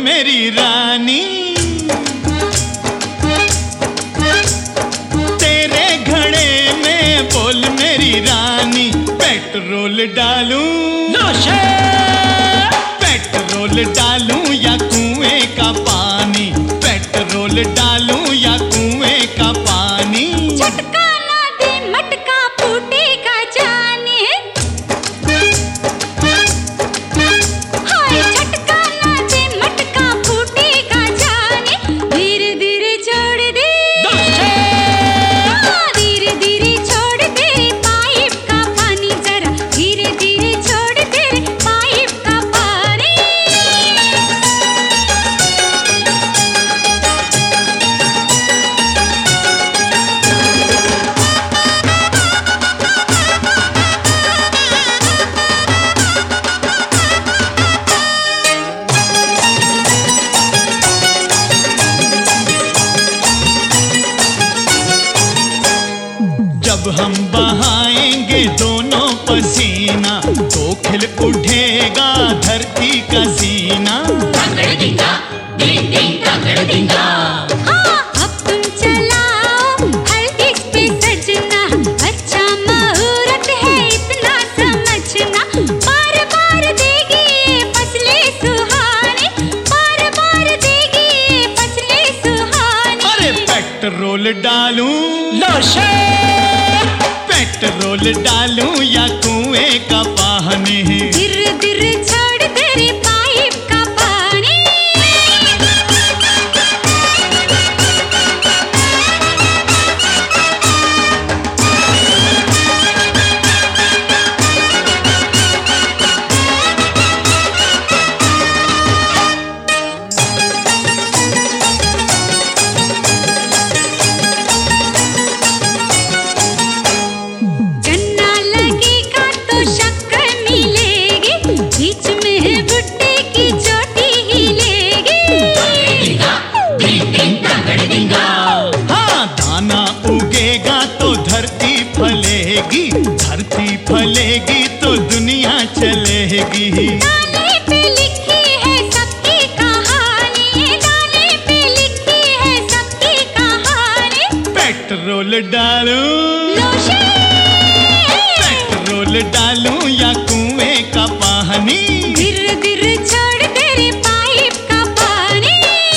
मेरी रानी, तेरे घड़े में बोल मेरी रानी, पेट्रोल डालूं पेट्रोल डालूं या कुएं का पानी, पेट्रोल डालूं या कुएं का पानी। झटका ना दे मटका फूटेगा जाने, हाय झटका ना दे मटका फूटेगा जाने, धीरे धीरे छोड़ दे, धीरे धीरे छोड़ दे पाइप का पानी, जरा धीरे धीरे छोड़ दे पाइप का पानी। जब हम बहाएंगे दोनों पसीना, तो खिल उठेगा धरती का सीना। हाँ, अब तुम चलाओ हल्दी पे सजना, अच्छा मुहूर्त है इतना समझना, बार बार देगी ये फसलें सुहानी, बार बार देगी ये फसलें सुहानी। अरे पेट्रोल डालूं पेट्रोल डालूं या कुएं का पानी, धीरे धीरे छोड़ दे रे पाइप का पानी। गन्ना लगेगा तो शक्कर मिलेगी, बीच में भुट्टे की चोटी हिलेगी। हाँ, दाना उगेगा तो धरती फलेगी, धरती फलेगी तो दुनिया चलेगी। दाने पे लिखी है सबकी कहानी, दाने पे लिखी है सबकी कहानी। पेट्रोल डालूं लोशे पेट्रोल डालूं या कुएं का पानी, धीरे धीरे छोड़ दे रे पाइप का पानी।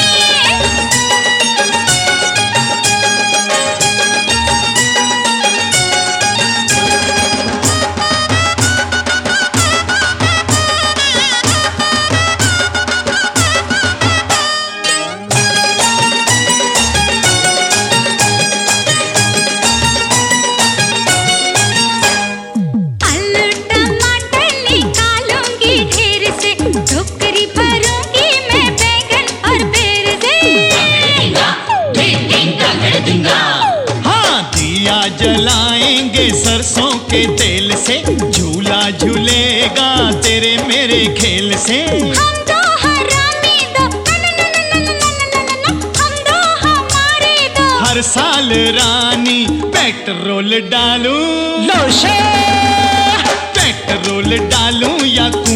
आलू टमाटर निकालूंगी ढेर से, टोकरी भरूंगी मैं बैंगन और बेर से। हाँ, दिया जलाएंगे सरसों के तेल से, झूला झूलेगा तेरे मेरे खेल से। हम दो हरामी दो, हम दो हमारे दो। हर साल रानी पेट्रोल डालूं पेट्रोल डालूं या